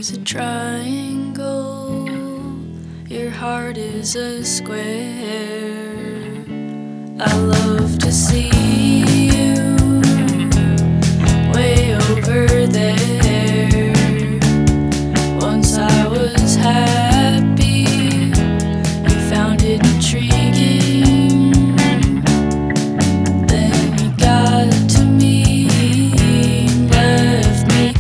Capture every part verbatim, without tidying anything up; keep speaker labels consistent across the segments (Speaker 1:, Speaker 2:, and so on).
Speaker 1: is a triangle, your heart is a square. I love to see you way over there. Once I was happy, you found it intriguing. Then you got to me and left me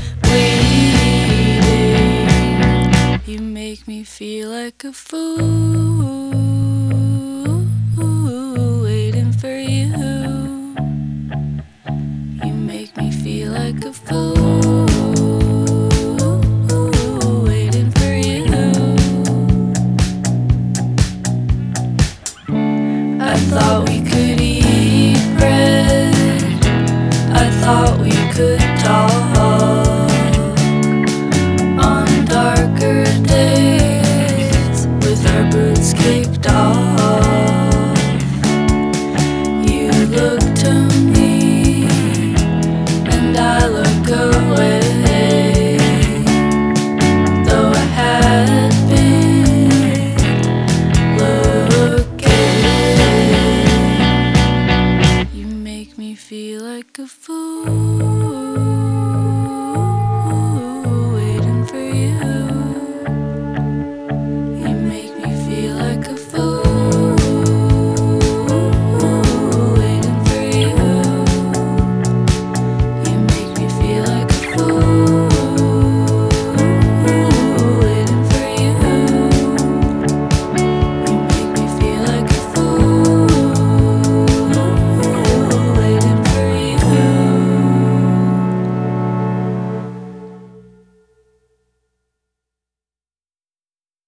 Speaker 1: waiting. You make me feel like a fool.